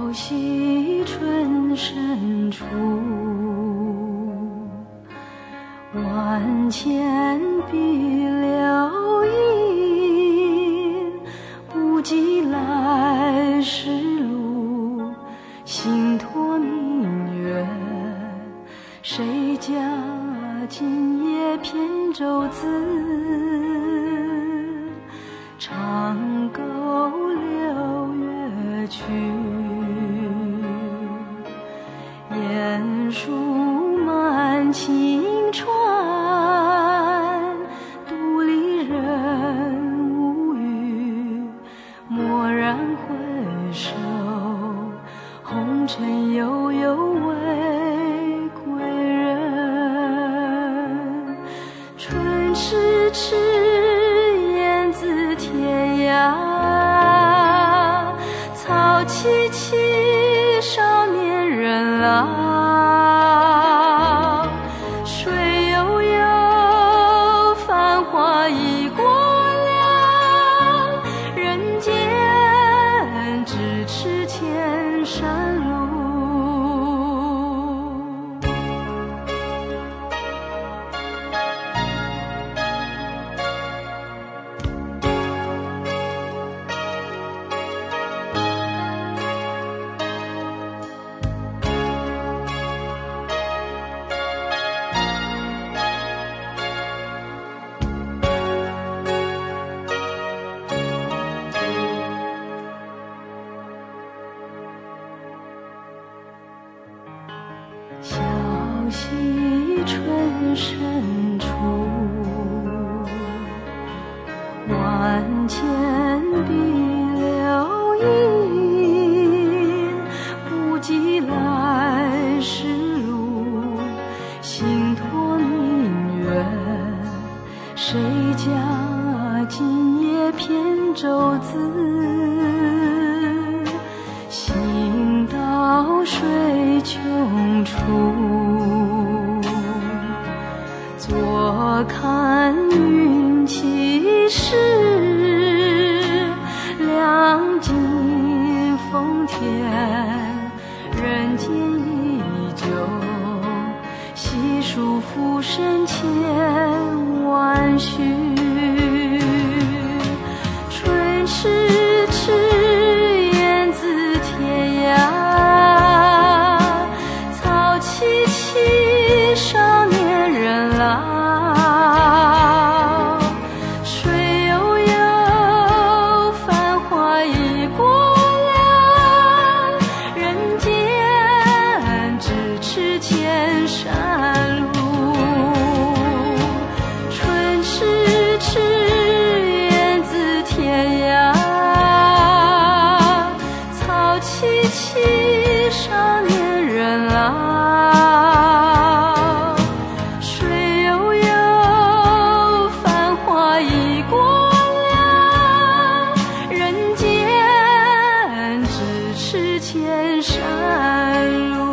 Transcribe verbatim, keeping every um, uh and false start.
溪春深处，万千碧流映，不及来时路，心托明月，谁家今夜扁舟子，长沟流月去，雁书满晴川，独立人无语，蓦然回首，红尘悠悠为归人。春迟迟，雁自天涯，草萋萋，少年人老。水悠悠，繁华已过了，人间咫尺千山路。小溪春深处，万千碧流映，不及来时路，心托明月，谁家今夜扁舟子，行到水穷处，坐看云起时，两尽风天，人间依旧，细数浮生千万绪。春迟迟，雁自天涯，草萋萋，少年人老。水悠悠，繁华已过了，人间咫尺千山路。春迟迟，雁自天涯，草萋萋，少年人老。水悠悠，繁华已过了，人间咫尺千山路。